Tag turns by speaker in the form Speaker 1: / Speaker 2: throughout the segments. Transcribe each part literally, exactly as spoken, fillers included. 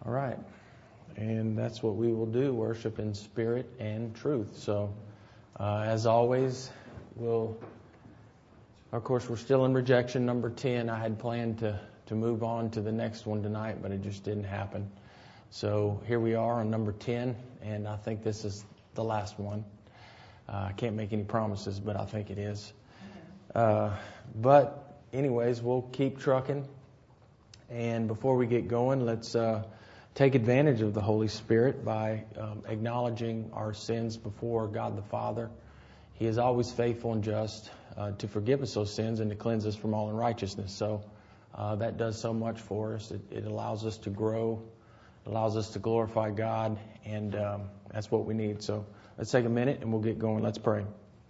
Speaker 1: All right. And that's what we will do, worship in spirit and truth. So, uh, as always, we'll, of course, we're still in rejection number ten. I had planned to, to move on to the next one tonight, but it just didn't happen. So here we are on number ten, and I think this is the last one. Uh, I can't make any promises, but I think it is. Uh, but anyways, we'll keep trucking. And before we get going, let's uh, take advantage of the Holy Spirit by um, acknowledging our sins before God the Father. He is always faithful and just uh, to forgive us those sins and to cleanse us from all unrighteousness. So uh, that does so much for us. It, it allows us to grow, allows us to glorify God, and um, that's what we need. So let's take a minute and we'll get going. Let's pray.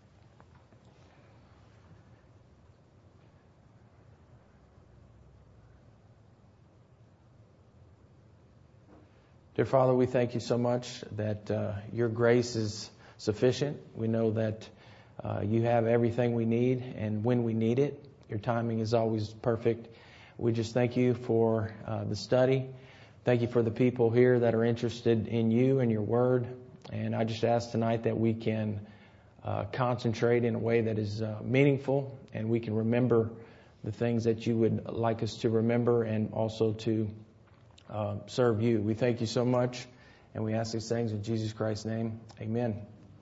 Speaker 1: Dear Father, we thank you so much that uh, your grace is sufficient. We know that uh, you have everything we need, and when we need it, your timing is always perfect. We just thank you for uh, the study. Thank you for the people here that are interested in you and your word. And I just ask tonight that we can uh, concentrate in a way that is uh, meaningful, and we can remember the things that you would like us to remember, and also to Uh, serve you. We thank you so much, and we ask these things in Jesus Christ's name. Amen.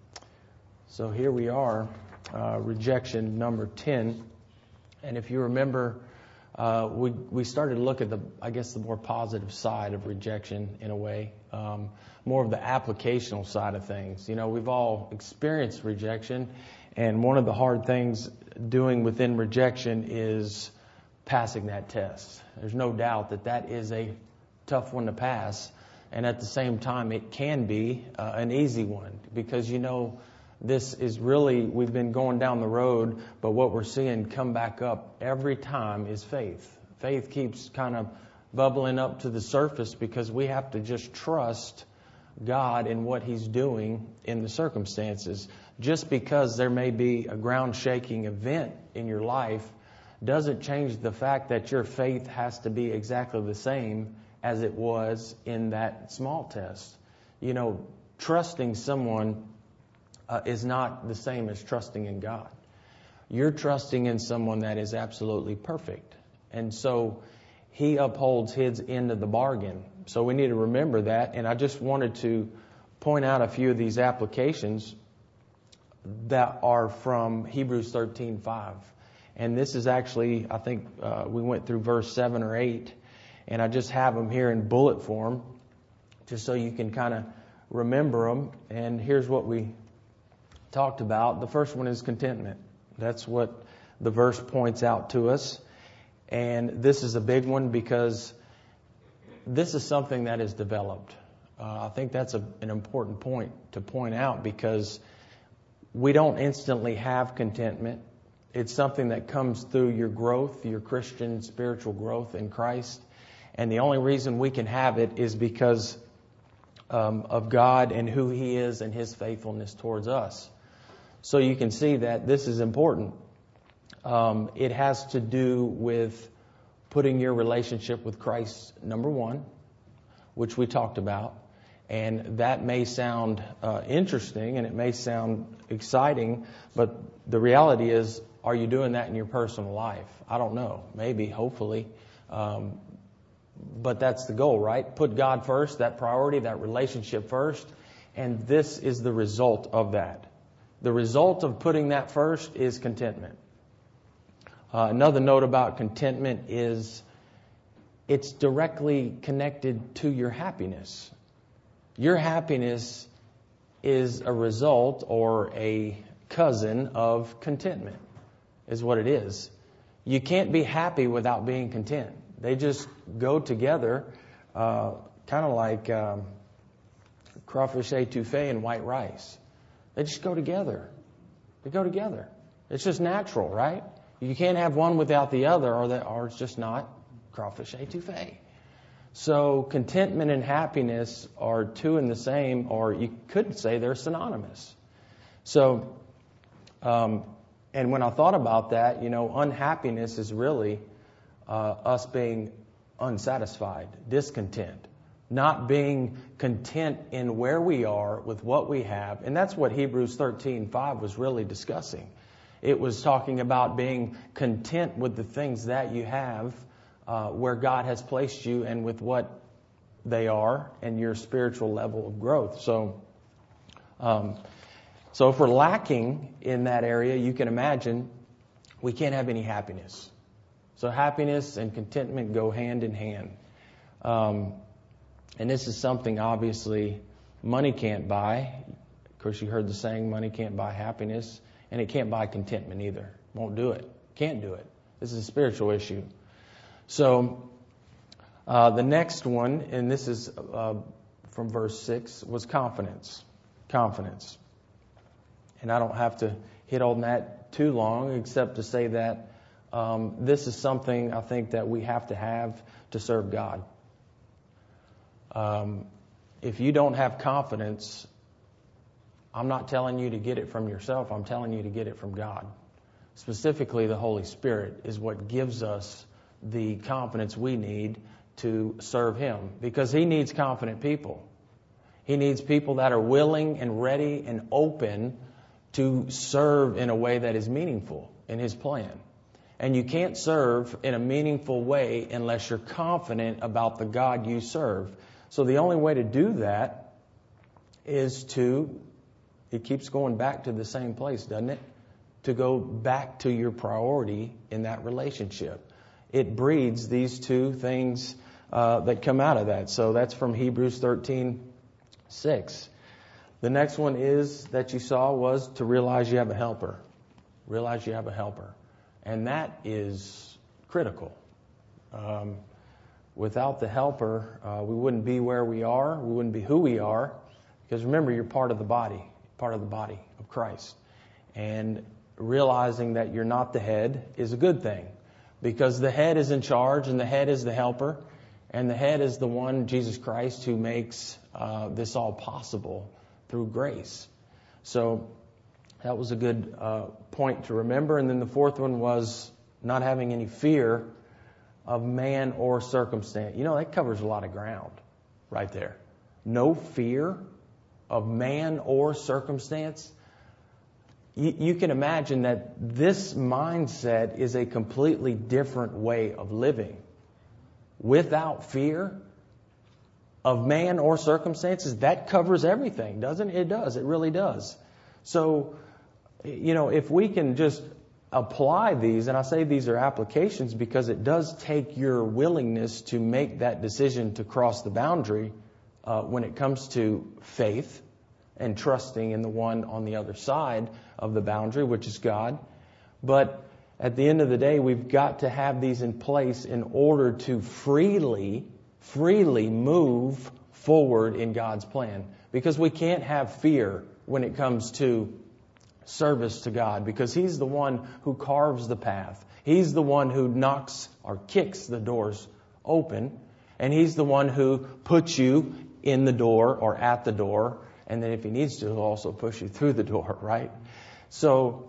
Speaker 1: So here we are, uh, rejection number ten. And if you remember, uh, we we started to look at the, I guess, the more positive side of rejection in a way, um, more of the applicational side of things. You know, we've all experienced rejection, and one of the hard things doing within rejection is passing that test. There's no doubt that that is a tough one to pass, and at the same time it can be uh, an easy one, because you know this is really, we've been going down the road, but what we're seeing come back up every time is faith. Faith keeps kind of bubbling up to the surface, because we have to just trust God in what He's doing in the circumstances. Just because there may be a ground shaking event in your life doesn't change the fact that your faith has to be exactly the same as it was in that small test. You know, trusting someone uh, is not the same as trusting in God. You're trusting in someone that is absolutely perfect. And so He upholds His end of the bargain. So we need to remember that. And I just wanted to point out a few of these applications that are from Hebrews thirteen five. And this is actually, I think uh, we went through verse seven or eight. And I just have them here in bullet form, just so you can kind of remember them. And here's what we talked about. The first one is contentment. That's what the verse points out to us. And this is a big one, because this is something that is developed. Uh, I think that's a, an important point to point out, because we don't instantly have contentment. It's something that comes through your growth, your Christian spiritual growth in Christ. And the only reason we can have it is because um, of God and who He is and His faithfulness towards us. So you can see that this is important. Um, it has to do with putting your relationship with Christ, number one, which we talked about. And that may sound uh, interesting, and it may sound exciting, but the reality is, are you doing that in your personal life? I don't know. Maybe, hopefully. Um, But that's the goal, right? Put God first, that priority, that relationship first. And this is the result of that. The result of putting that first is contentment. Uh, another note about contentment is it's directly connected to your happiness. Your happiness is a result or a cousin of contentment, is what it is. You can't be happy without being content. They just go together, uh, kind of like um, crawfish étouffée and white rice. They just go together. They go together. It's just natural, right? You can't have one without the other, or that, or it's just not crawfish étouffée. So contentment and happiness are two in the same, or you could say they're synonymous. So, um, and when I thought about that, you know, unhappiness is really Uh, us being unsatisfied, discontent, not being content in where we are with what we have. And that's what Hebrews thirteen five was really discussing. It was talking about being content with the things that you have, uh, where God has placed you and with what they are and your spiritual level of growth. So, um, so if we're lacking in that area, you can imagine we can't have any happiness. So happiness and contentment go hand in hand. Um, and this is something obviously money can't buy. Of course, you heard the saying, money can't buy happiness, and it can't buy contentment either. Won't do it. Can't do it. This is a spiritual issue. So uh, the next one, and this is uh, from verse six, was confidence. Confidence. And I don't have to hit on that too long, except to say that um, this is something I think that we have to have to serve God. Um, if you don't have confidence, I'm not telling you to get it from yourself. I'm telling you to get it from God. Specifically, the Holy Spirit is what gives us the confidence we need to serve Him, because He needs confident people. He needs people that are willing and ready and open to serve in a way that is meaningful in His plan. And you can't serve in a meaningful way unless you're confident about the God you serve. So the only way to do that is to, it keeps going back to the same place, doesn't it? To go back to your priority in that relationship. It breeds these two things uh, that come out of that. So that's from Hebrews thirteen six. The next one is that you saw was to realize you have a helper. Realize you have a helper. And that is critical. Um, without the helper, uh, we wouldn't be where we are. We wouldn't be who we are. Because remember, you're part of the body, part of the body of Christ. And realizing that you're not the head is a good thing. Because the head is in charge, and the head is the helper. And the head is the one, Jesus Christ, who makes uh, this all possible through grace. So that was a good uh, point to remember. And then the fourth one was not having any fear of man or circumstance. You know, that covers a lot of ground right there. No fear of man or circumstance. You, you can imagine that this mindset is a completely different way of living. Without fear of man or circumstances, that covers everything, doesn't it? It does. It really does. So, you know, if we can just apply these, and I say these are applications because it does take your willingness to make that decision to cross the boundary uh, when it comes to faith and trusting in the one on the other side of the boundary, which is God. But at the end of the day, we've got to have these in place in order to freely, freely move forward in God's plan. Because we can't have fear when it comes to service to God, because He's the one who carves the path. He's the one who knocks or kicks the doors open. And He's the one who puts you in the door or at the door. And then if He needs to, He'll also push you through the door, right? So,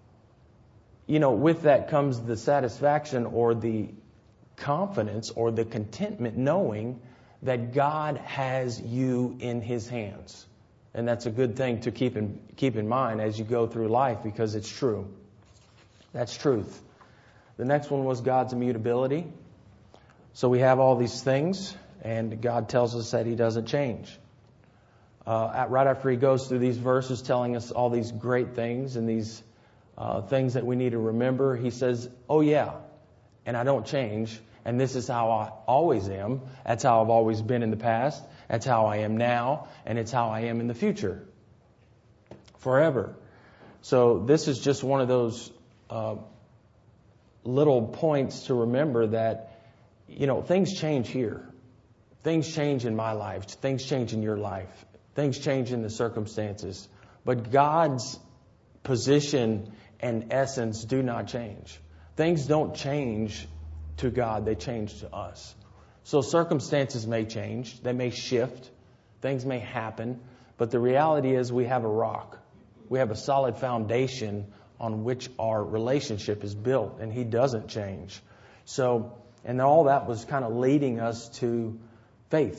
Speaker 1: you know, with that comes the satisfaction or the confidence or the contentment knowing that God has you in His hands. And that's a good thing to keep in, keep in mind as you go through life, because it's true. That's truth. The next one was God's immutability. So we have all these things, and God tells us that He doesn't change. Uh, at, right after He goes through these verses telling us all these great things and these uh, things that we need to remember, He says, oh yeah, and I don't change, and this is how I always am. That's how I've always been in the past. That's how I am now, and it's how I am in the future. Forever. So this is just one of those uh, little points to remember that, you know, things change here. Things change in my life. Things change in your life. Things change in the circumstances. But God's position and essence do not change. Things don't change to God. They change to us. So circumstances may change. They may shift. Things may happen. But the reality is we have a rock. We have a solid foundation on which our relationship is built. And He doesn't change. So, and all that was kind of leading us to faith.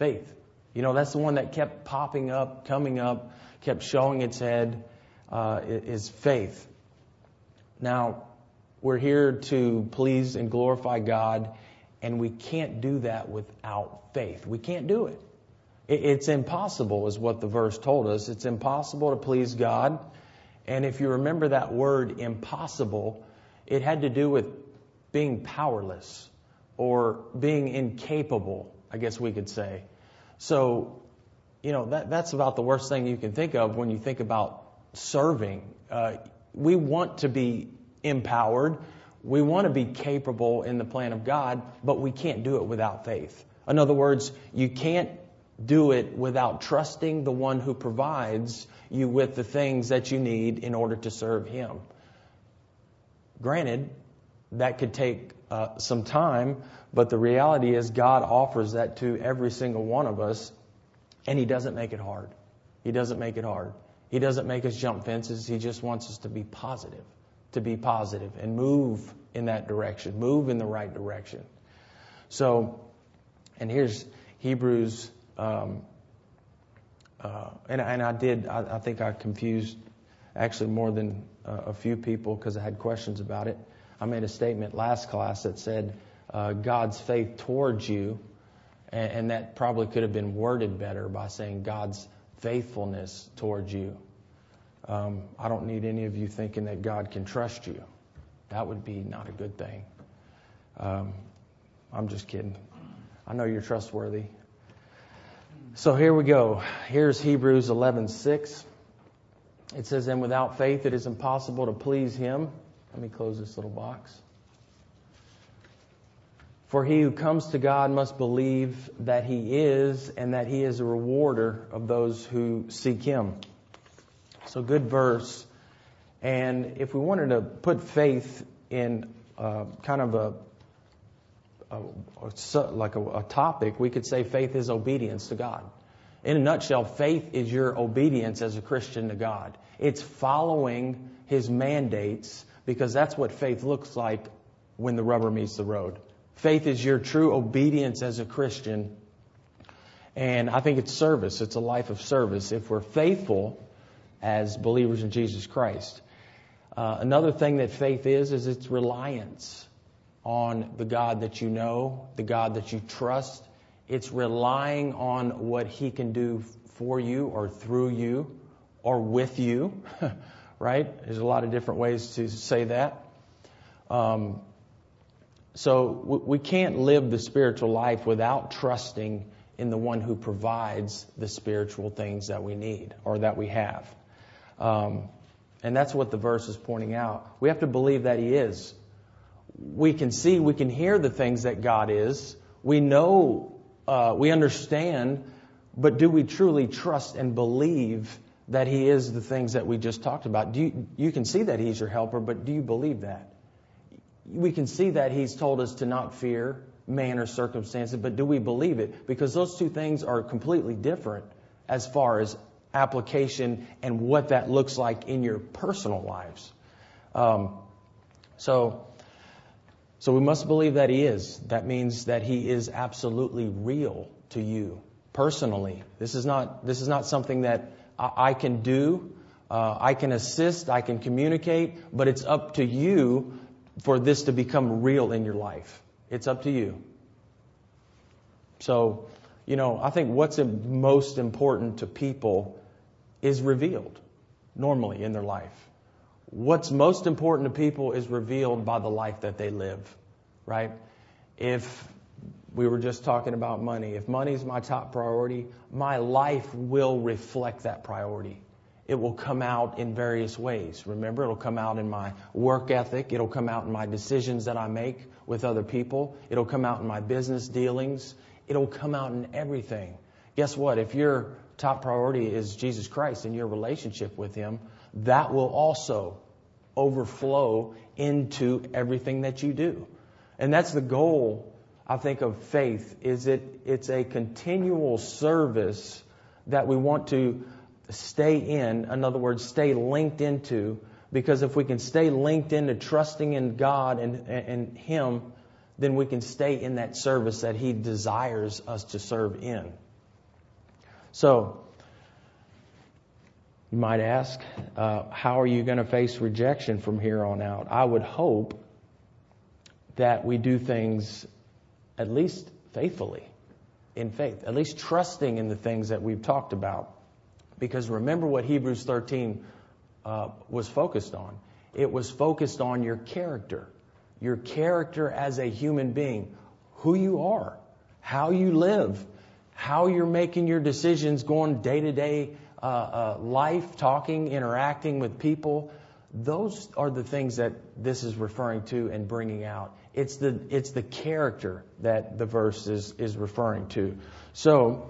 Speaker 1: Faith. You know, that's the one that kept popping up, coming up, kept showing its head, uh, is faith. Now, we're here to please and glorify God, and we can't do that without faith. We can't do it. It's impossible, is what the verse told us. It's impossible to please God. And if you remember that word impossible, it had to do with being powerless or being incapable, I guess we could say. So, you know, that that's about the worst thing you can think of when you think about serving. Uh, we want to be empowered. We want to be capable in the plan of God, but we can't do it without faith. In other words, you can't do it without trusting the one who provides you with the things that you need in order to serve Him. Granted, that could take uh, some time, but the reality is God offers that to every single one of us, and He doesn't make it hard. He doesn't make it hard. He doesn't make us jump fences. He just wants us to be positive, to be positive and move in that direction, move in the right direction. So, and here's Hebrews, um, uh, and, and I did, I, I think I confused actually more than uh, a few people because I had questions about it. I made a statement last class that said uh, God's faith towards you, and, and that probably could have been worded better by saying God's faithfulness towards you. Um, I don't need any of you thinking that God can trust you. That would be not a good thing. Um, I'm just kidding. I know you're trustworthy. So here we go. Here's Hebrews eleven six. It says, "And without faith it is impossible to please Him." Let me close this little box. "For he who comes to God must believe that He is, and that He is a rewarder of those who seek Him." So good verse. And if we wanted to put faith in uh, kind of a, a, a like a, a topic, we could say faith is obedience to God. In a nutshell, faith is your obedience as a Christian to God. It's following His mandates, because that's what faith looks like when the rubber meets the road. Faith is your true obedience as a Christian. And I think it's service. It's a life of service if we're faithful as believers in Jesus Christ. Uh, another thing that faith is, is it's reliance on the God that you know, the God that you trust. It's relying on what He can do for you or through you or with you, right? There's a lot of different ways to say that. Um, so we can't live the spiritual life without trusting in the one who provides the spiritual things that we need or that we have. Um, and that's what the verse is pointing out. We have to believe that He is. We can see, we can hear the things that God is. We know, uh, we understand, but do we truly trust and believe that He is the things that we just talked about? Do you, you can see that He's your helper, but do you believe that? We can see that He's told us to not fear man or circumstances, but do we believe it? Because those two things are completely different as far as application and what that looks like in your personal lives. Um, so, so we must believe that He is. That means that He is absolutely real to you personally. This is not, this is not something that I, I can do. Uh, I can assist, I can communicate, but it's up to you for this to become real in your life. It's up to you. So, you know, I think what's most important to people is revealed normally in their life. What's most important to people is revealed by the life that they live, right? If we were just talking about money, if money is my top priority, my life will reflect that priority. It will come out in various ways. Remember, it'll come out in my work ethic. It'll come out in my decisions that I make with other people. It'll come out in my business dealings. It'll come out in everything. Guess what? If your top priority is Jesus Christ and your relationship with Him, that will also overflow into everything that you do. And that's the goal, I think, of faith, is it it's a continual service that we want to stay in. In other words, stay linked into, because if we can stay linked into trusting in God and, and Him, then we can stay in that service that He desires us to serve in. So, you might ask, uh, how are you going to face rejection from here on out? I would hope that we do things at least faithfully, in faith, at least trusting in the things that we've talked about. Because remember what Hebrews thirteen uh, was focused on. It was focused on your character, your character as a human being, who you are, how you live, how you're making your decisions, going day to day life, talking, interacting with people. Those are the things that this is referring to and bringing out. It's the it's the character that the verse is is referring to. So,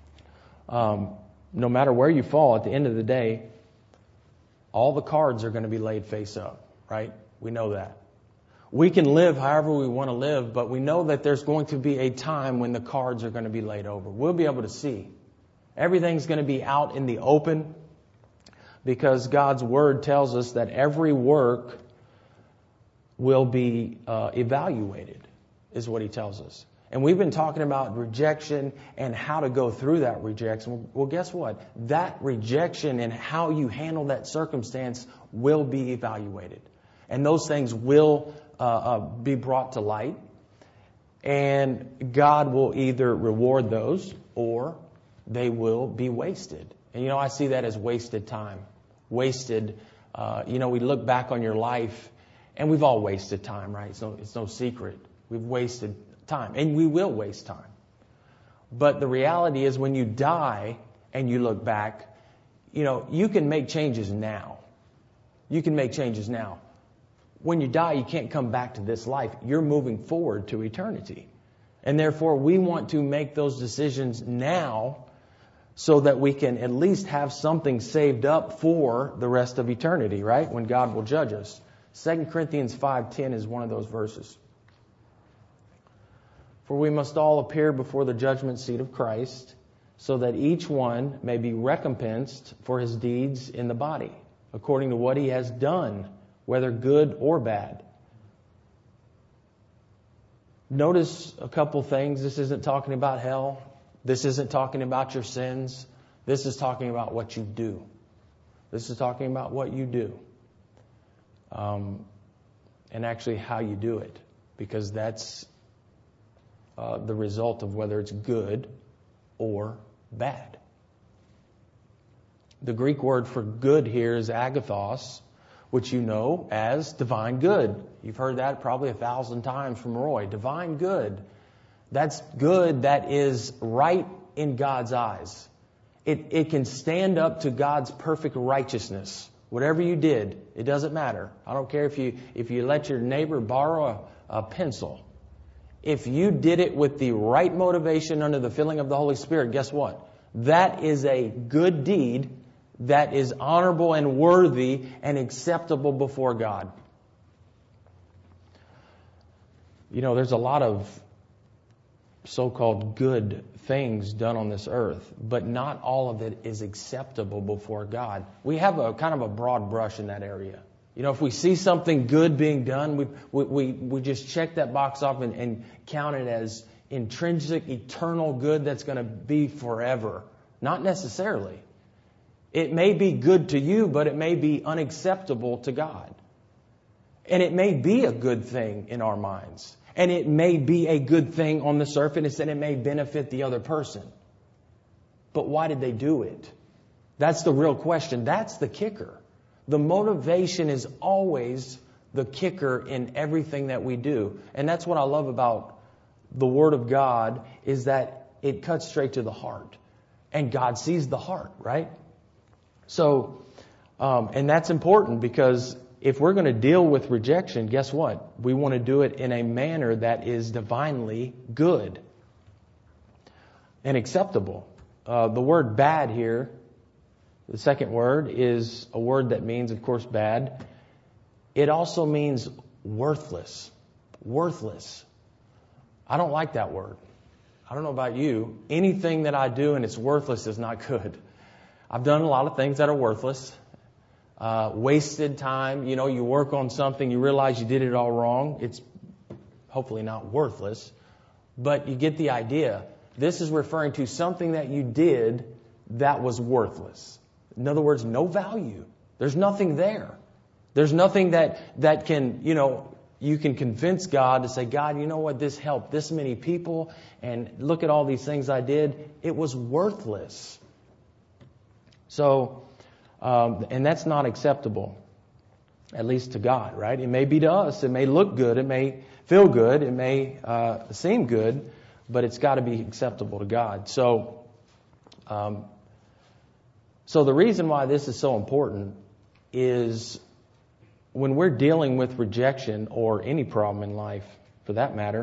Speaker 1: um, no matter where you fall, at the end of the day, all the cards are going to be laid face up, right? We know that. We can live however we want to live, but we know that there's going to be a time when the cards are going to be laid over. We'll be able to see. Everything's going to be out in the open because God's Word tells us that every work will be uh, evaluated, is what He tells us. And we've been talking about rejection and how to go through that rejection. Well, guess what? That rejection and how you handle that circumstance will be evaluated. And those things will uh, uh, be brought to light. And God will either reward those or they will be wasted. And, you know, I see that as wasted time. Wasted, uh, you know, we look back on your life and we've all wasted time, right? It's no, it's no secret. We've wasted time, and we will waste time. But the reality is when you die and you look back, you know, you can make changes now. You can make changes now. When you die, you can't come back to this life. You're moving forward to eternity. And therefore, we want to make those decisions now so that we can at least have something saved up for the rest of eternity, right? When God will judge us. Second Corinthians five ten is one of those verses. For we must all appear before the judgment seat of Christ, so that each one may be recompensed for his deeds in the body, according to what he has done, whether good or bad. Notice a couple things. This isn't talking about hell. This isn't talking about your sins. This is talking about what you do. This is talking about what you do. Um, and actually how you do it. Because that's uh, the result of whether it's good or bad. The Greek word for good here is agathos, which you know as divine good. You've heard that probably a thousand times from Roy. Divine good. That's good that is right in God's eyes. It, it can stand up to God's perfect righteousness. Whatever you did, it doesn't matter. I don't care if you if you let your neighbor borrow a, a pencil. If you did it with the right motivation under the filling of the Holy Spirit, guess what? That is a good deed that is honorable and worthy and acceptable before God. You know, there's a lot of so-called good things done on this earth, but not all of it is acceptable before God. We have a kind of a broad brush in that area. You know, if we see something good being done, we we we, we just check that box off and, and count it as intrinsic, eternal good that's going to be forever. Not necessarily. It may be good to you, but it may be unacceptable to God. And it may be a good thing in our minds. And it may be a good thing on the surface, and it may benefit the other person. But why did they do it? That's the real question. That's the kicker. The motivation is always the kicker in everything that we do. And that's what I love about the Word of God, is that it cuts straight to the heart. And God sees the heart, right? So, um, and that's important because if we're going to deal with rejection, guess what? We want to do it in a manner that is divinely good and acceptable. Uh, the word bad here, the second word, is a word that means, of course, bad. It also means worthless. Worthless. I don't like that word. I don't know about you. Anything that I do and it's worthless is not good. I've done a lot of things that are worthless. Uh, wasted time. You know, you work on something, you realize you did it all wrong. It's hopefully not worthless, but you get the idea. This is referring to something that you did that was worthless. In other words, no value. There's nothing there. There's nothing that, that can, you know, you can convince God to say, God, you know what, this helped this many people, and look at all these things I did. It was worthless. So, um, and that's not acceptable, at least to God, right? It may be to us. It may look good. It may feel good. It may uh, seem good, but it's got to be acceptable to God. So, um, so the reason why this is so important is when we're dealing with rejection or any problem in life, for that matter,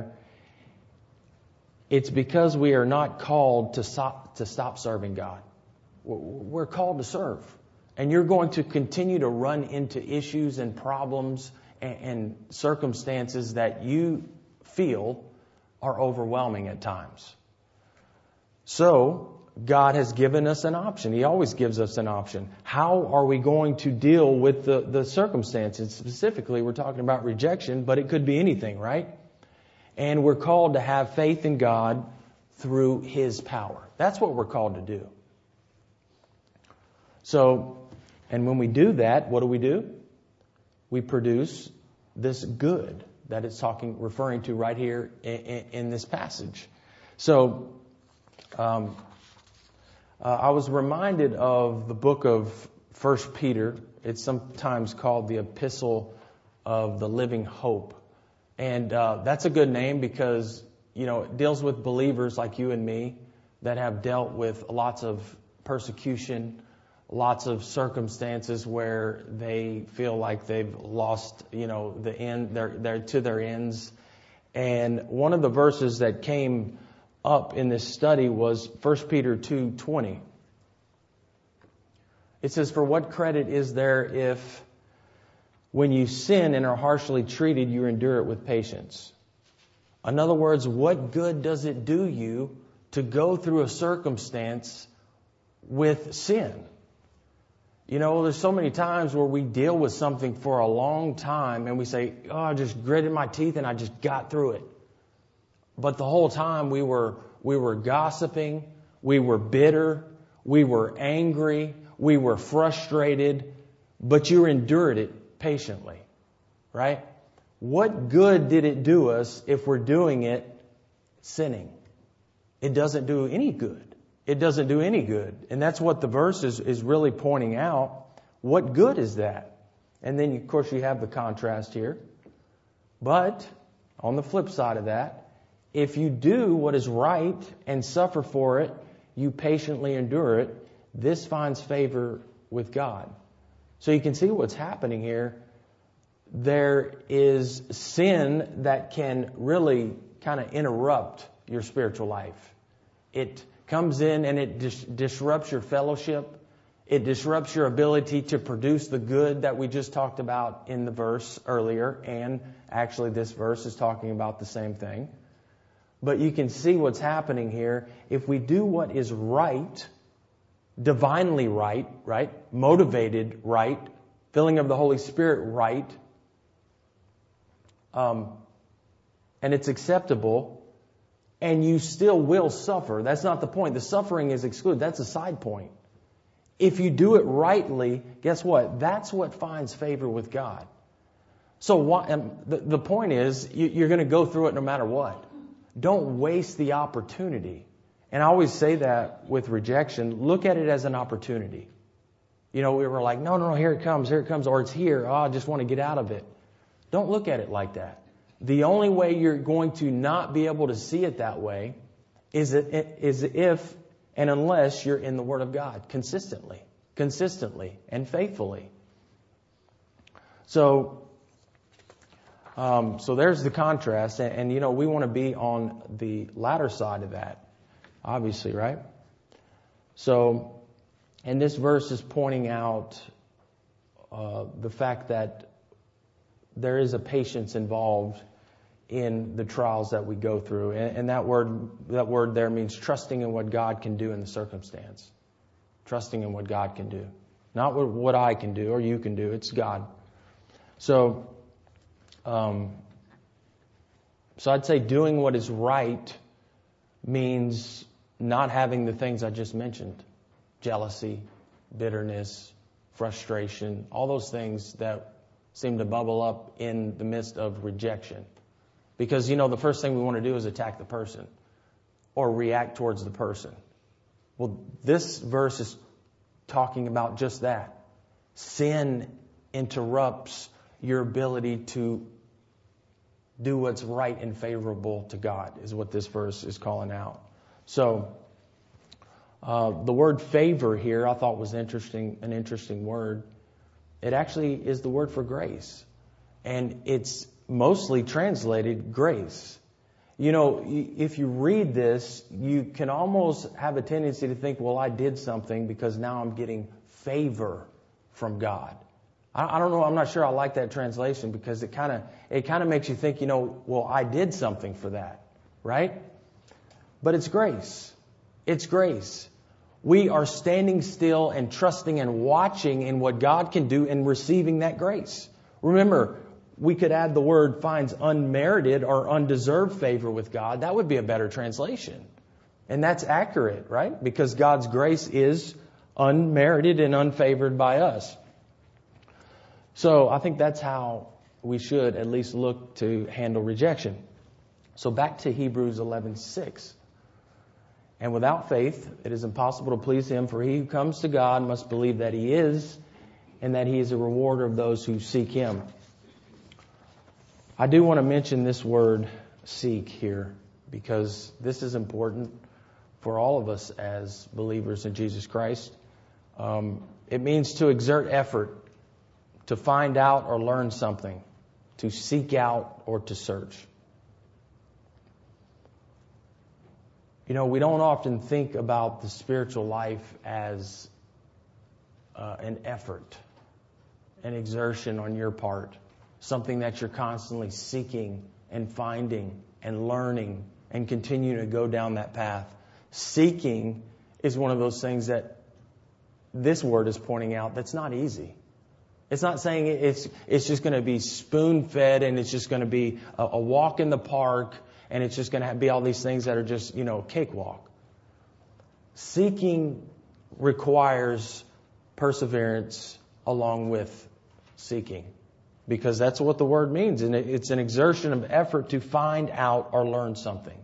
Speaker 1: it's because we are not called to stop, to stop serving God. We're called to serve. And you're going to continue to run into issues and problems and, and circumstances that you feel are overwhelming at times. So, God has given us an option. He always gives us an option. How are we going to deal with the, the circumstances? Specifically, we're talking about rejection, but it could be anything, right? And we're called to have faith in God through His power. That's what we're called to do. So, and when we do that, what do we do? We produce this good that it's talking, referring to right here in, in, in this passage. So, um, Uh, I was reminded of the book of First Peter. It's sometimes called the Epistle of the Living Hope. And uh, that's a good name because, you know, it deals with believers like you and me that have dealt with lots of persecution, lots of circumstances where they feel like they've lost, you know, the end, they're, they're to their ends. And one of the verses that came up in this study was First Peter two twenty. It says, "For what credit is there if when you sin and are harshly treated, you endure it with patience?" In other words, what good does it do you to go through a circumstance with sin? You know, there's so many times where we deal with something for a long time and we say, oh, I just gritted my teeth and I just got through it. But the whole time we were we were gossiping, we were bitter, we were angry, we were frustrated, but you endured it patiently, right? What good did it do us if we're doing it sinning? It doesn't do any good. It doesn't do any good. And that's what the verse is, is really pointing out. What good is that? And then, of course, you have the contrast here. But on the flip side of that, if you do what is right and suffer for it, you patiently endure it, this finds favor with God. So you can see what's happening here. There is sin that can really kind of interrupt your spiritual life. It comes in and it dis- disrupts your fellowship. It disrupts your ability to produce the good that we just talked about in the verse earlier. And actually this verse is talking about the same thing. But you can see what's happening here. If we do what is right, divinely right, right, motivated right, filling of the Holy Spirit right, um, and it's acceptable, and you still will suffer. That's not the point. The suffering is excluded. That's a side point. If you do it rightly, guess what? That's what finds favor with God. So why, um, the, the point is, you, you're going to go through it no matter what. Don't waste the opportunity. And I always say that with rejection. Look at it as an opportunity. You know, we were like, no, no, no, here it comes, here it comes, or it's here. Oh, I just want to get out of it. Don't look at it like that. The only way you're going to not be able to see it that way is, it, is if and unless you're in the Word of God consistently, consistently and faithfully. So, um, so there's the contrast. And, and, you know, we want to be on the latter side of that, obviously, right? So, and this verse is pointing out uh, the fact that there is a patience involved in the trials that we go through. And, and that word, that word there means trusting in what God can do in the circumstance. Trusting in what God can do. Not what, what I can do or you can do. It's God. So, um, so I'd say doing what is right means not having the things I just mentioned. jealousy, bitterness, frustration, all those things that seem to bubble up in the midst of rejection. Because, you know, the first thing we want to do is attack the person or react towards the person. Well, this verse is talking about just that. Sin interrupts your ability to do what's right and favorable to God, is what this verse is calling out. So, uh, the word favor here I thought was interesting, an interesting word. It actually is the word for grace. And it's mostly translated grace. You know, if you read this, you can almost have a tendency to think, well, I did something because now I'm getting favor from God. I don't know. I'm not sure I like that translation because it kind of it kind of makes you think, you know, well, I did something for that, right? But it's grace. It's grace. We are standing still and trusting and watching in what God can do and receiving that grace. Remember, we could add the word finds unmerited or undeserved favor with God. That would be a better translation. And that's accurate, right? Because God's grace is unmerited and unfavored by us. So I think that's how we should at least look to handle rejection. So back to Hebrews eleven six. And without faith, it is impossible to please Him, for he who comes to God must believe that He is, and that He is a rewarder of those who seek Him. I do want to mention this word seek here, because this is important for all of us as believers in Jesus Christ. Um, it means to exert effort, to find out or learn something, to seek out or to search. You know, we don't often think about the spiritual life as uh, an effort, an exertion on your part, something that you're constantly seeking and finding and learning and continuing to go down that path. Seeking is one of those things that this word is pointing out that's not easy. It's not saying it's it's just going to be spoon-fed and it's just going to be a, a walk in the park and it's just going to be all these things that are just, you know, cakewalk. Seeking requires perseverance along with seeking, because that's what the word means. And it's an exertion of effort to find out or learn something.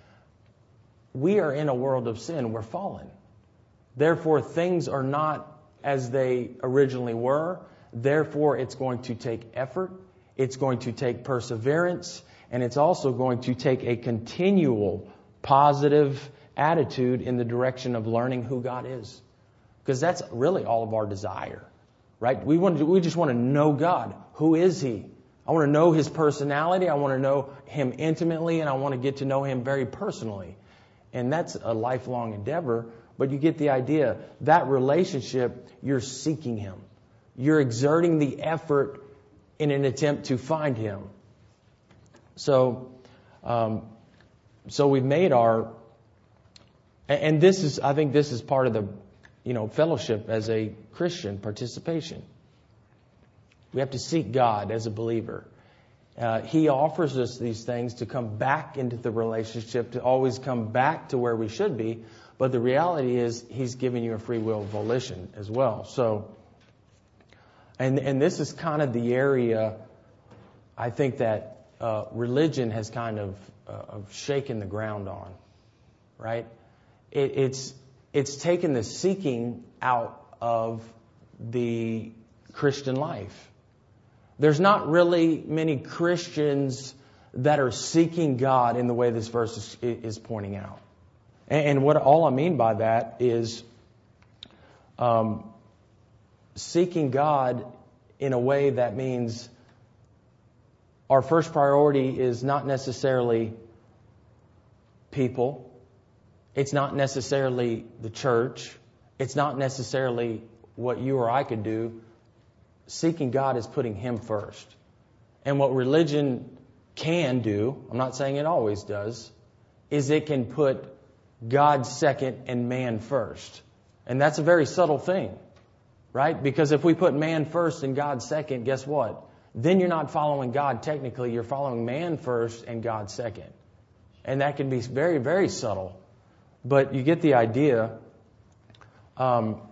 Speaker 1: We are in a world of sin. We're fallen. Therefore, things are not as they originally were. Therefore, it's going to take effort. It's going to take perseverance. And it's also going to take a continual positive attitude in the direction of learning who God is. Because that's really all of our desire, right? We want to, we just want to know God. Who is He? I want to know His personality. I want to know Him intimately, and I want to get to know Him very personally. And that's a lifelong endeavor. But you get the idea. That relationship, you're seeking Him. You're exerting the effort in an attempt to find Him. So, um, so we've made our, and this is, I think this is part of the, you know, fellowship as a Christian participation. We have to seek God as a believer. Uh, he offers us these things to come back into the relationship, to always come back to where we should be. But the reality is He's giving you a free will volition as well. So, and and this is kind of the area I think that uh, religion has kind of, uh, of shaken the ground on, right? It, it's it's taken the seeking out of the Christian life. There's not really many Christians that are seeking God in the way this verse is, is pointing out. And, and what all I mean by that is um, seeking God in a way that means our first priority is not necessarily people. It's not necessarily the church. It's not necessarily what you or I could do. Seeking God is putting Him first. And what religion can do, I'm not saying it always does, is it can put God second and man first. And that's a very subtle thing, right? Because if we put man first and God second, guess what? Then you're not following God technically. You're following man first and God second. And that can be very, very subtle. But you get the idea. Um,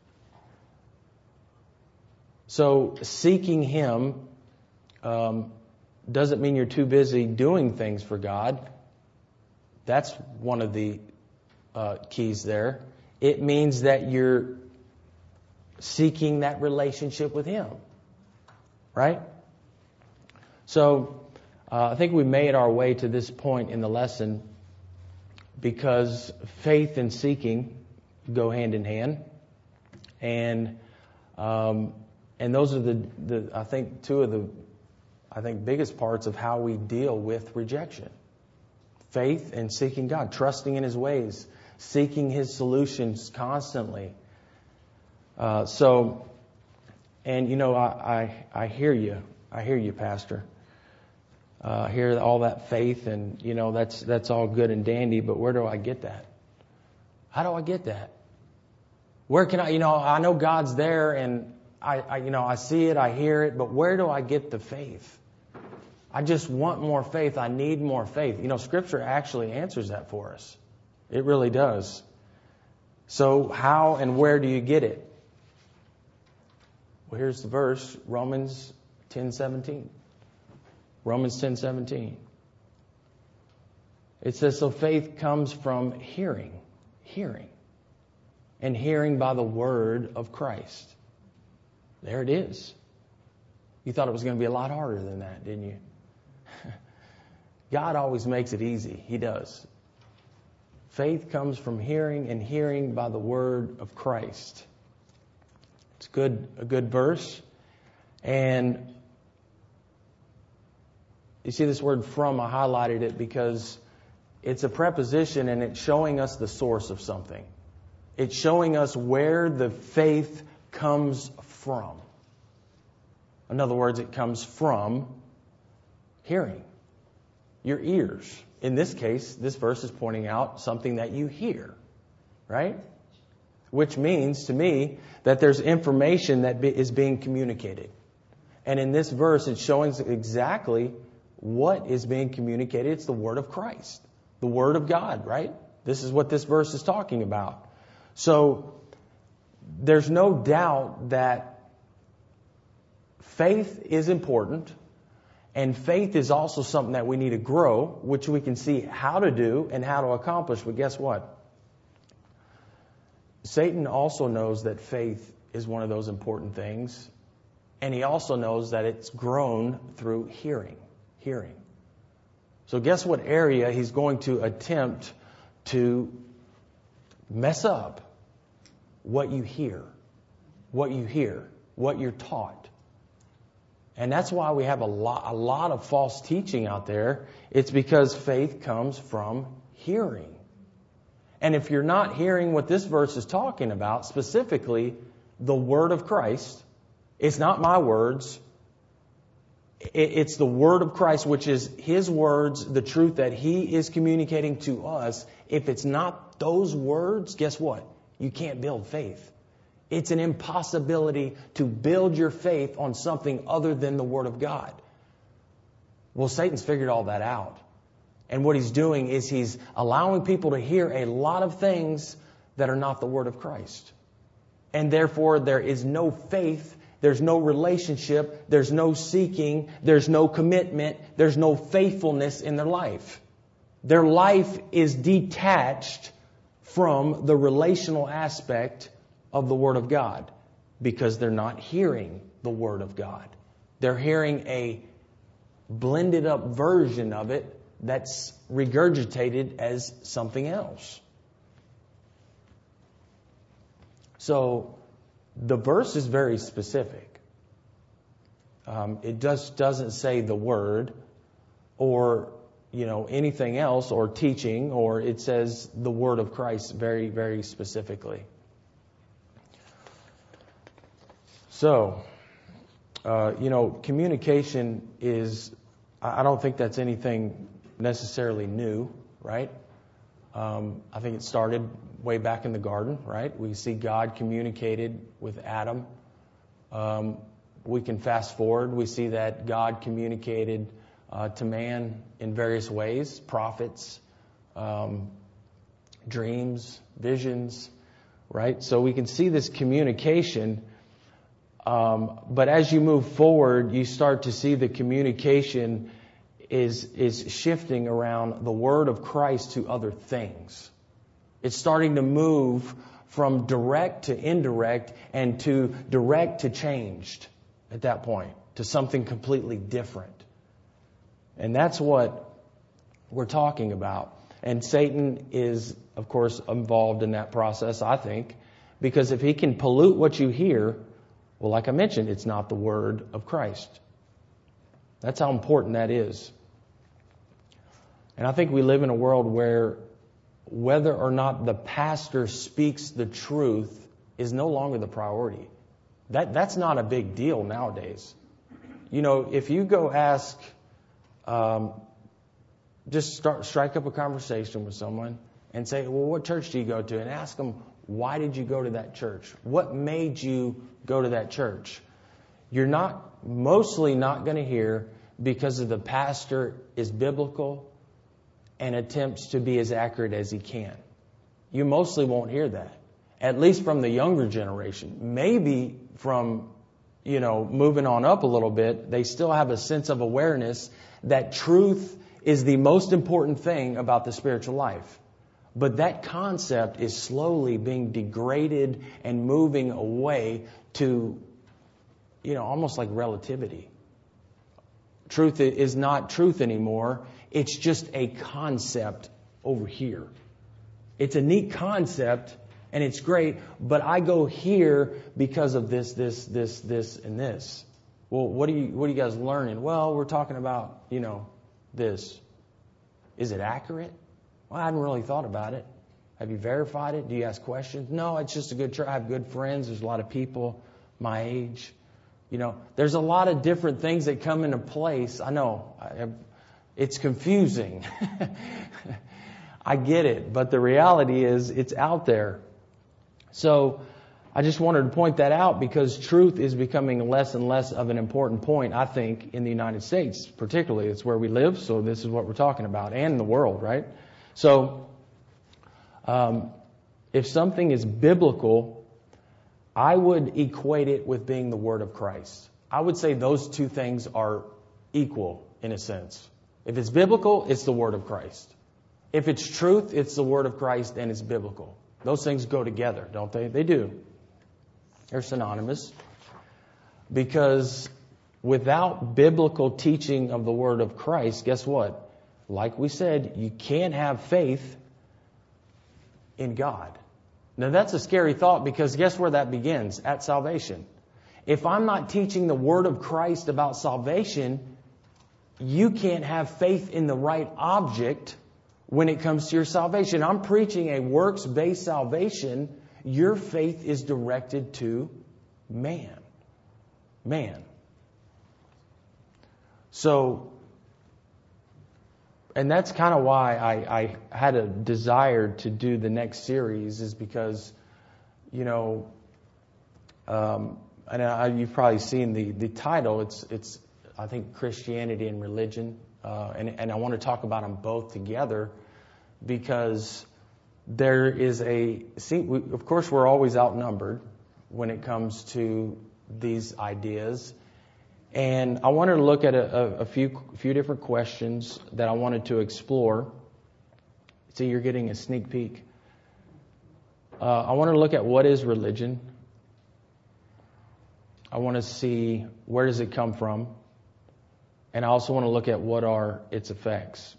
Speaker 1: so seeking Him um, doesn't mean you're too busy doing things for God. That's one of the uh, keys there. It means that you're seeking that relationship with Him, right? So uh, I think we made our way to this point in the lesson because faith and seeking go hand in hand, and um, and those are the, the I think two of the I think biggest parts of how we deal with rejection. Faith and seeking God, trusting in His ways, seeking His solutions constantly. Uh, so, and you know, I, I I hear you, I hear you, Pastor. Uh, I hear all that faith, and you know, that's that's all good and dandy. But where do I get that? How do I get that? Where can I? You know, I know God's there, and I, I you know, I see it, I hear it. But where do I get the faith? I just want more faith. I need more faith. You know, Scripture actually answers that for us. It really does. So how and where do you get it? Well, here's the verse, Romans ten seventeen. Romans ten seventeen. It says, so faith comes from hearing, hearing, and hearing by the word of Christ. There it is. You thought it was going to be a lot harder than that, didn't you? God always makes it easy. He does. Faith comes from hearing, and hearing by the word of Christ. It's good, a good verse. And you see this word from, I highlighted it because it's a preposition and it's showing us the source of something. It's showing us where the faith comes from. In other words, it comes from hearing. Your ears. In this case, this verse is pointing out something that you hear, right? Which means to me that there's information that be, is being communicated. And in this verse, it's showing exactly what is being communicated. It's the word of Christ, the word of God, right? This is what this verse is talking about. So there's no doubt that faith is important. And faith is also something that we need to grow, which we can see how to do and how to accomplish. But guess what? Satan also knows that faith is one of those important things. And he also knows that it's grown through hearing. Hearing. So guess what area he's going to attempt to mess up? What you hear. What you hear. What you're taught. And that's why we have a lot, a lot of false teaching out there. It's because faith comes from hearing. And if you're not hearing what this verse is talking about, specifically the word of Christ, it's not my words. It's the word of Christ, which is His words, the truth that He is communicating to us. If it's not those words, guess what? You can't build faith. It's an impossibility to build your faith on something other than the Word of God. Well, Satan's figured all that out. And what he's doing is he's allowing people to hear a lot of things that are not the Word of Christ. And therefore, there is no faith, there's no relationship, there's no seeking, there's no commitment, there's no faithfulness in their life. Their life is detached from the relational aspect of the Word of God because they're not hearing the Word of God. They're hearing a blended up version of it that's regurgitated as something else. So the verse is very specific. Um, it just doesn't say the word or, you know, anything else or teaching, or it says the word of Christ very, very specifically. So, uh, you know, communication is, I don't think that's anything necessarily new, right? Um, I think it started way back in the garden, right? We see God communicated with Adam. Um, we can fast forward. We see that God communicated uh, to man in various ways, prophets, um, dreams, visions. right? So we can see this communication. Um, but as you move forward, you start to see the communication is is shifting around the word of Christ to other things. It's starting to move from direct to indirect and to direct to changed at that point to something completely different. And that's what we're talking about. And Satan is, of course, involved in that process, I think, because if he can pollute what you hear, well, like I mentioned, it's not the word of Christ. That's how important that is. And I think we live in a world where whether or not the pastor speaks the truth is no longer the priority. That that's not a big deal nowadays. You know, if you go ask, um, just start strike up a conversation with someone and say, well, what church do you go to? And ask them, why did you go to that church? What made you go to that church? You're not mostly not going to hear because of the pastor is biblical and attempts to be as accurate as he can. You mostly won't hear that, at least from the younger generation. Maybe from, you know, moving on up a little bit, they still have a sense of awareness that truth is the most important thing about the spiritual life. But that concept is slowly being degraded and moving away to, you know, almost like relativity. Truth is not truth anymore. It's just a concept over here. It's a neat concept and it's great, but I go here because of this, this, this, this, and this. Well, what are you, what are you guys learning? Well, we're talking about, you know, this. Is it accurate? Well, I hadn't really thought about it. Have you verified it? Do you ask questions? No, it's just a good church. I have good friends. There's a lot of people my age. You know, there's a lot of different things that come into place. I know. I, it's confusing. I get it. But the reality is it's out there. So I just wanted to point that out because truth is becoming less and less of an important point, I think, in the United States, particularly. It's where we live. So this is what we're talking about, and in the world, right? So um, if something is biblical, I would equate it with being the Word of Christ. I would say those two things are equal in a sense. If it's biblical, it's the Word of Christ. If it's truth, it's the Word of Christ and it's biblical. Those things go together, don't they? They do. They're synonymous. Because without biblical teaching of the Word of Christ, guess what? Like we said, you can't have faith in God. Now that's a scary thought because guess where that begins? At salvation. If I'm not teaching the Word of Christ about salvation, you can't have faith in the right object when it comes to your salvation. I'm preaching a works-based salvation. Your faith is directed to man. Man. So, and that's kind of why I, I had a desire to do the next series is because, you know, um, and I, you've probably seen the, the title. It's, it's I think, Christianity and religion. Uh, and, and I want to talk about them both together because there is a, see, we, of course, we're always outnumbered when it comes to these ideas. And I wanted to look at a, a, a few few different questions that I wanted to explore. See, you're getting a sneak peek. Uh, I want to look at what is religion. I want to see where does it come from. And I also want to look at what are its effects.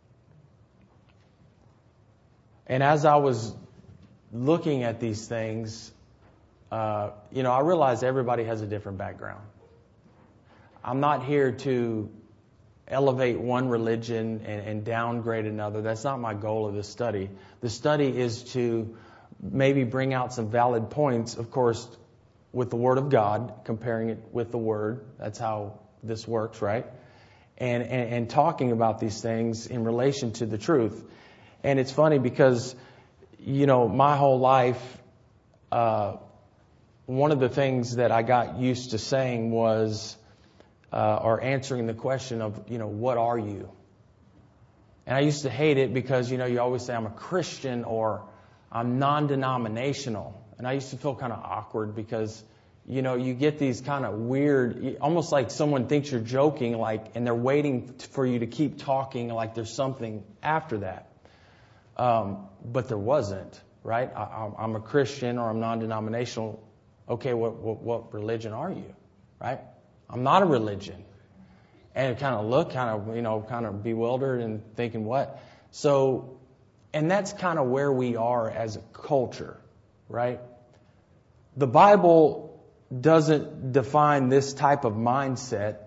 Speaker 1: And as I was looking at these things, uh, you know, I realized everybody has a different background. I'm not here to elevate one religion and, and downgrade another. That's not my goal of this study. The study is to maybe bring out some valid points, of course, with the Word of God, comparing it with the Word. That's how this works, right? And, and, and talking about these things in relation to the truth. And it's funny because, you know, my whole life, uh, one of the things that I got used to saying was, uh, or answering the question of, you know, what are you? And I used to hate it because, you know, you always say I'm a Christian or I'm non-denominational. And I used to feel kind of awkward because, you know, you get these kind of weird, almost like someone thinks you're joking, like, and they're waiting for you to keep talking like there's something after that. Um, but there wasn't, right? I, I'm a Christian or I'm non-denominational. Okay, what, what, what religion are you, right? I'm not a religion. And kind of look, kind of, you know, kind of bewildered and thinking what? So, and that's kind of where we are as a culture, right? The Bible doesn't define this type of mindset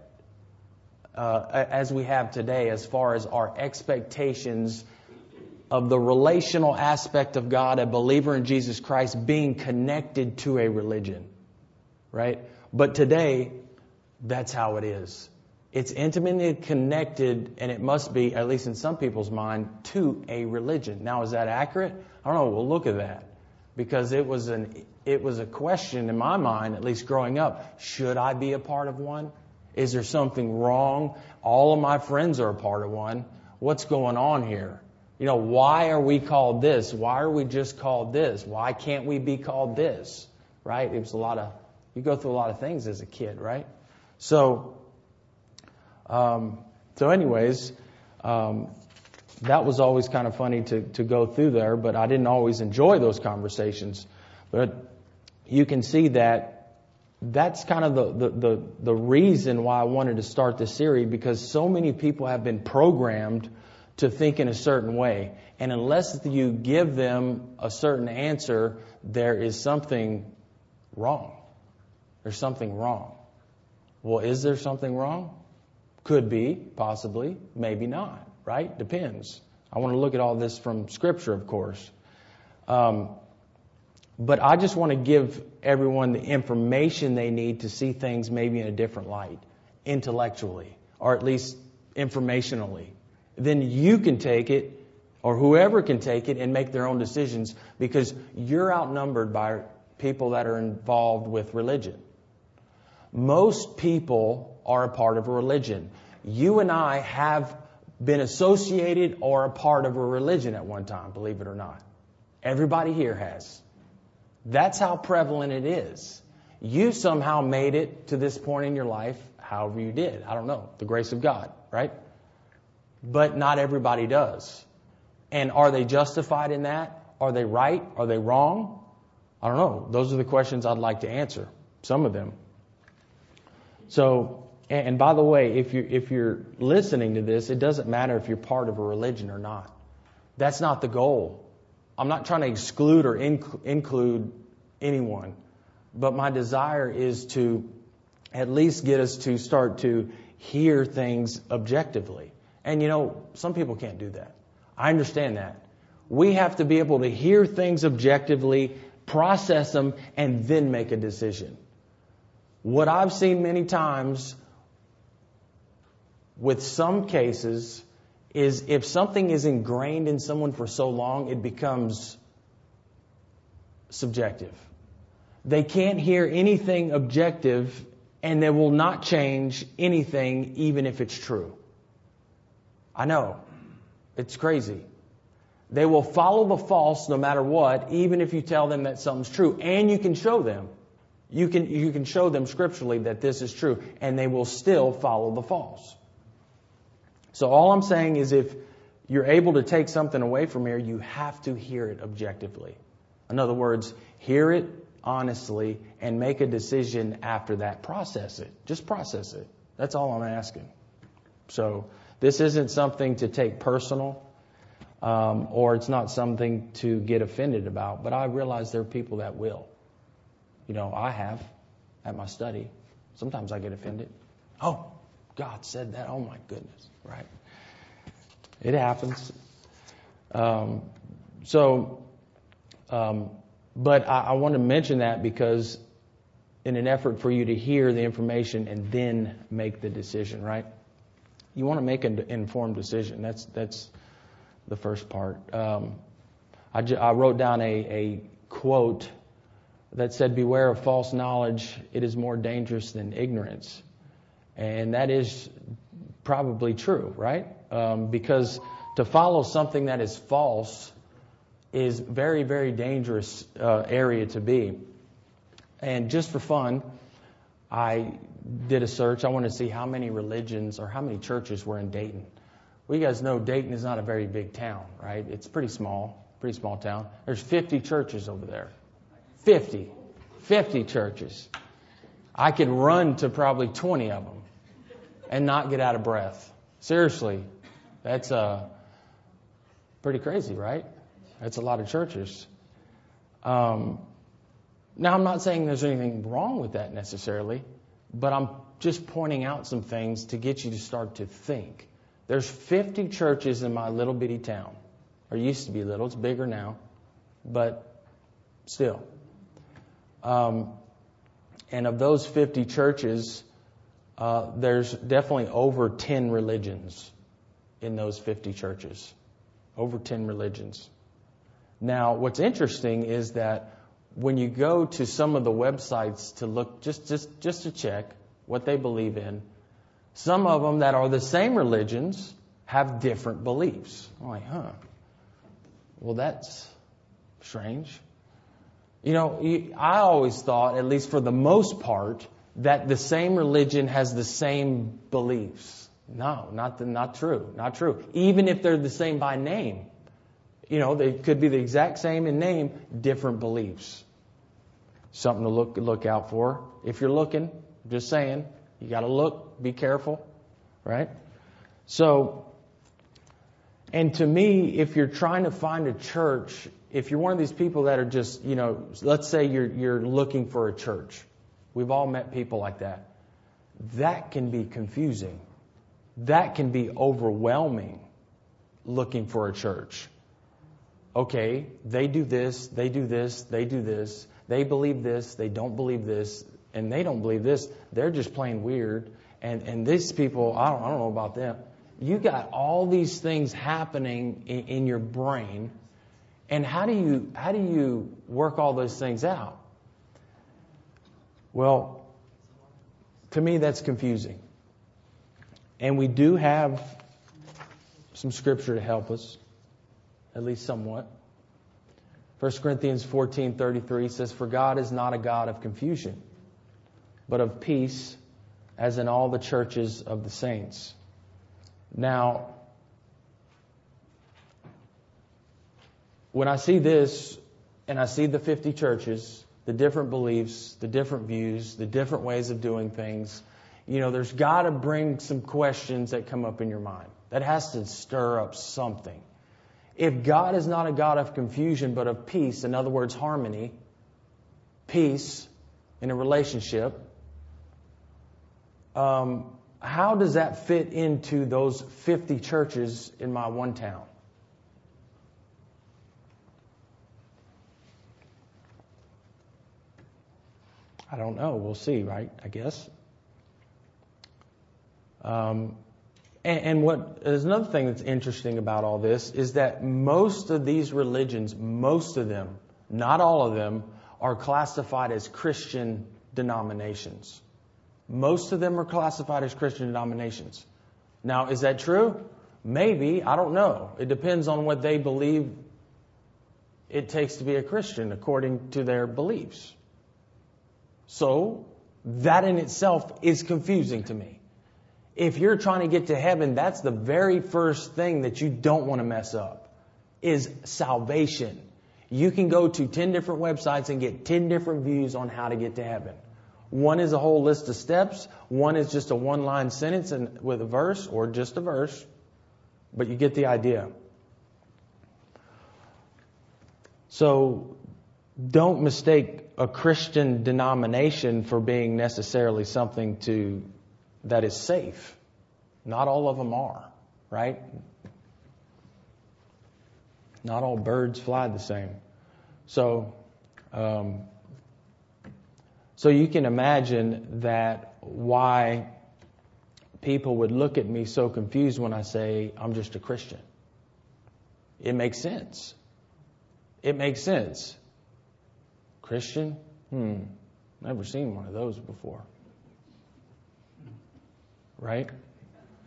Speaker 1: uh, as we have today as far as our expectations of the relational aspect of God, a believer in Jesus Christ being connected to a religion, right? But today, that's how it is. It's intimately connected, and it must be, at least in some people's mind, to a religion. Now, is that accurate? I don't know. We'll look at that. Because it was an it was a question in my mind, at least growing up, should I be a part of one? Is there something wrong? All of my friends are a part of one. What's going on here? You know, why are we called this? Why are we just called this? Why can't we be called this? Right? It was a lot of, you go through a lot of things as a kid, right? So, um, so anyways, um, that was always kind of funny to, to go through there, but I didn't always enjoy those conversations. But you can see that that's kind of the, the, the, the reason why I wanted to start this series, because so many people have been programmed to think in a certain way. And unless you give them a certain answer, there is something wrong. There's something wrong. Well, is there something wrong? Could be, possibly, maybe not. Right? Depends. I want to look at all this from Scripture, of course. Um, but I just want to give everyone the information they need to see things maybe in a different light, intellectually, or at least informationally. Then you can take it, or whoever can take it, and make their own decisions, because you're outnumbered by people that are involved with religion. Most people are a part of a religion. You and I have been associated or a part of a religion at one time, believe it or not. Everybody here has. That's how prevalent it is. You somehow made it to this point in your life, however you did. I don't know. The grace of God, right? But not everybody does. And are they justified in that? Are they right? Are they wrong? I don't know. Those are the questions I'd like to answer. Some of them. So, and by the way, if you if you're listening to this, it doesn't matter if you're part of a religion or not. That's not the goal. I'm not trying to exclude or inc- include anyone, but my desire is to at least get us to start to hear things objectively. And you know, some people can't do that. I understand that. We have to be able to hear things objectively, process them, and then make a decision. What I've seen many times with some cases is if something is ingrained in someone for so long, it becomes subjective. They can't hear anything objective, and they will not change anything even if it's true. I know. It's crazy. They will follow the false no matter what, even if you tell them that something's true. And you can show them. You can, you can show them scripturally that this is true, and they will still follow the false. So all I'm saying is if you're able to take something away from here, you have to hear it objectively. In other words, hear it honestly and make a decision after that. Process it. Just process it. That's all I'm asking. So this isn't something to take personal, um, or it's not something to get offended about. But I realize there are people that will. You know, I have at my study. Sometimes I get offended. Oh, God said that. Oh, my goodness. Right? It happens. Um, so, um, but I, I want to mention that because in an effort for you to hear the information and then make the decision, right? You want to make an informed decision. That's that's the first part. Um, I, j- I wrote down a, a quote that said, "Beware of false knowledge. It is more dangerous than ignorance." And that is probably true, right? Um, because to follow something that is false is very, very dangerous uh, area to be. And just for fun, I did a search. I wanted to see how many religions or how many churches were in Dayton. Well, you guys know Dayton is not a very big town, right? It's pretty small, pretty small town. There's fifty churches over there. fifty. fifty churches. I could run to probably twenty of them and not get out of breath. Seriously. That's uh, pretty crazy, right? That's a lot of churches. Um, now, I'm not saying there's anything wrong with that necessarily, but I'm just pointing out some things to get you to start to think. There's fifty churches in my little bitty town. Or used to be little. It's bigger now. But still. Um, and of those fifty churches, uh, there's definitely over ten religions in those fifty churches. Over ten religions. Now, what's interesting is that when you go to some of the websites to look, just, just, just to check what they believe in, some of them that are the same religions have different beliefs. I'm like, huh. Well, that's strange. You know, I always thought, at least for the most part, that the same religion has the same beliefs. No, not the, not true. Not true. Even if they're the same by name. You know, they could be the exact same in name, different beliefs. Something to look look out for. If you're looking, just saying, you got to look, be careful, right? So, and to me, if you're trying to find a church, if you're one of these people that are just, you know, let's say you're you're looking for a church. We've all met people like that. That can be confusing. That can be overwhelming, looking for a church. Okay, they do this, they do this, they do this. They believe this, they don't believe this, and they don't believe this. They're just plain weird. And and these people, I don't, I don't know about them. You got all these things happening in, in your brain. And how do you how do you work all those things out? Well, to me, that's confusing. And we do have some scripture to help us, at least somewhat. First Corinthians fourteen thirty-three says, "For God is not a God of confusion, but of peace, as in all the churches of the saints." Now, when I see this, and I see the fifty churches, the different beliefs, the different views, the different ways of doing things, you know, there's got to bring some questions that come up in your mind. That has to stir up something. If God is not a God of confusion, but of peace, in other words, harmony, peace in a relationship, um, how does that fit into those fifty churches in my one town? I don't know. We'll see, right? I guess. Um, and, and what there's another thing that's interesting about all this is that most of these religions, most of them, not all of them, are classified as Christian denominations. Most of them are classified as Christian denominations. Now, is that true? Maybe. I don't know. It depends on what they believe it takes to be a Christian according to their beliefs. So, that in itself is confusing to me. If you're trying to get to heaven, that's the very first thing that you don't want to mess up, is salvation. You can go to ten different websites and get ten different views on how to get to heaven. One is a whole list of steps. One is just a one-line sentence and with a verse, or just a verse. But you get the idea. So, don't mistake a Christian denomination for being necessarily something to that is safe. Not all of them are, right? Not all birds fly the same. So, um, so you can imagine that why people would look at me so confused when I say I'm just a Christian. It makes sense. It makes sense. Christian? Hmm. Never seen one of those before. Right?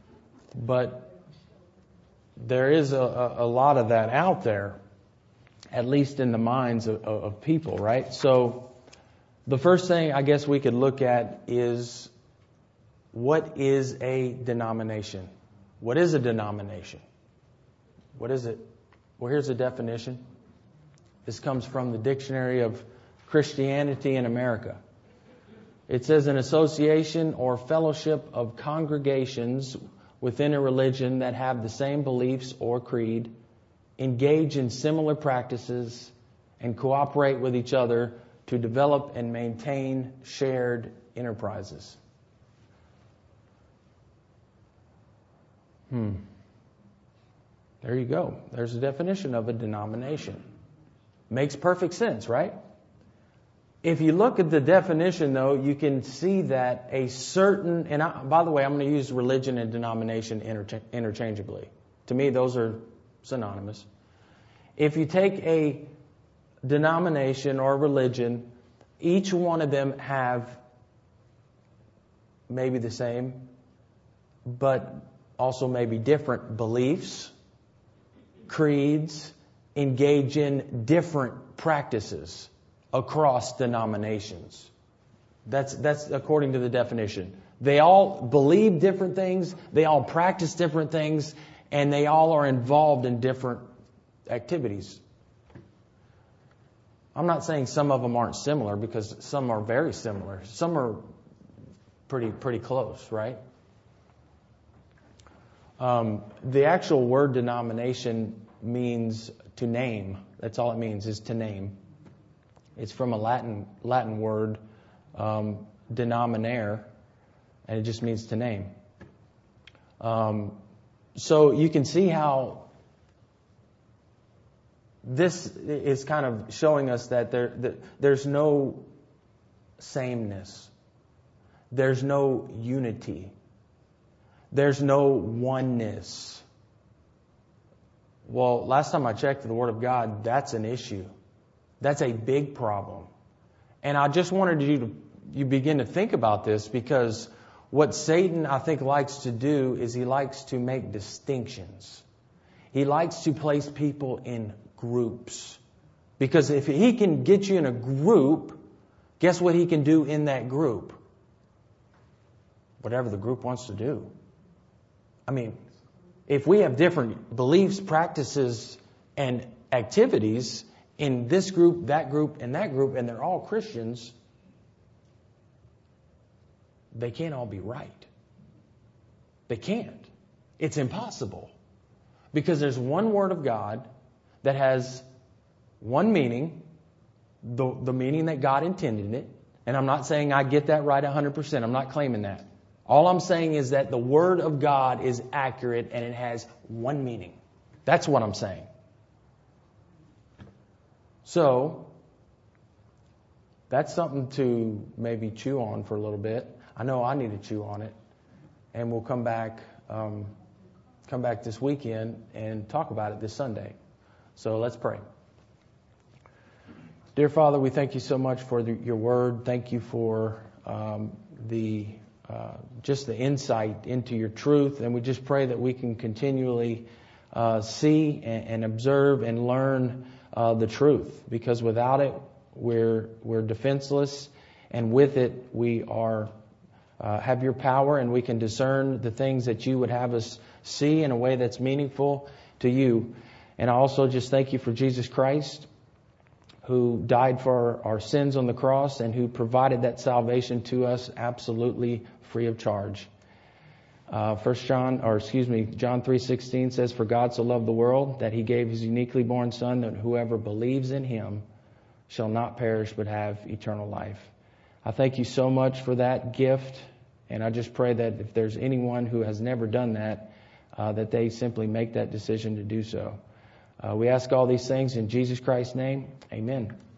Speaker 1: But there is a, a, a lot of that out there. at least in the minds of, of people, right? So the first thing I guess we could look at is, what is a denomination? What is a denomination? What is it? Well, here's a definition. This comes from the Dictionary of Christianity in America. It says an association or fellowship of congregations within a religion that have the same beliefs or creed, engage in similar practices, and cooperate with each other to develop and maintain shared enterprises. Hmm. There you go. There's a definition of a denomination. Makes perfect sense, right? If you look at the definition, though, you can see that a certain, and I, by the way, I'm going to use religion and denomination intercha- interchangeably. To me, those are synonymous. If you take a denomination or religion, each one of them have maybe the same, but also maybe different beliefs, creeds, engage in different practices across denominations. That's that's according to the definition. They all believe different things, they all practice different things, and they all are involved in different activities. I'm not saying some of them aren't similar, because some are very similar. Some are pretty pretty close, right? Um, the actual word denomination means to name. That's all it means, is to name. It's from a Latin Latin word, um, denominare, and it just means to name. Um, so you can see how this is kind of showing us that there that there's no sameness, there's no unity, there's no oneness. Well, last time I checked the Word of God, that's an issue. That's a big problem. And I just wanted you to you begin to think about this, because what Satan, I think, likes to do is he likes to make distinctions. He likes to place people in groups. Because if he can get you in a group, guess what he can do in that group? Whatever the group wants to do. I mean, if we have different beliefs, practices, and activities in this group, that group, and that group, and they're all Christians, they can't all be right. They can't. It's impossible. Because there's one Word of God that has one meaning, the, the meaning that God intended it. And I'm not saying I get that right one hundred percent. I'm not claiming that. All I'm saying is that the Word of God is accurate and it has one meaning. That's what I'm saying. So, that's something to maybe chew on for a little bit. I know I need to chew on it. And we'll come back, um, come back this weekend and talk about it this Sunday. So let's pray. Dear Father, we thank you so much for the, your Word. Thank you for um, the uh, just the insight into your truth. And we just pray that we can continually uh, see and, and observe and learn uh, the truth. Because without it, we're we're defenseless. And with it, we are uh, have your power, and we can discern the things that you would have us see in a way that's meaningful to you. And I also just thank you for Jesus Christ, who died for our sins on the cross and who provided that salvation to us absolutely free of charge. Uh, First John, or excuse me, John three sixteen says, "For God so loved the world that He gave His uniquely born Son, that whoever believes in Him shall not perish but have eternal life." I thank you so much for that gift, and I just pray that if there's anyone who has never done that, uh, that they simply make that decision to do so. Uh, we ask all these things in Jesus Christ's name. Amen.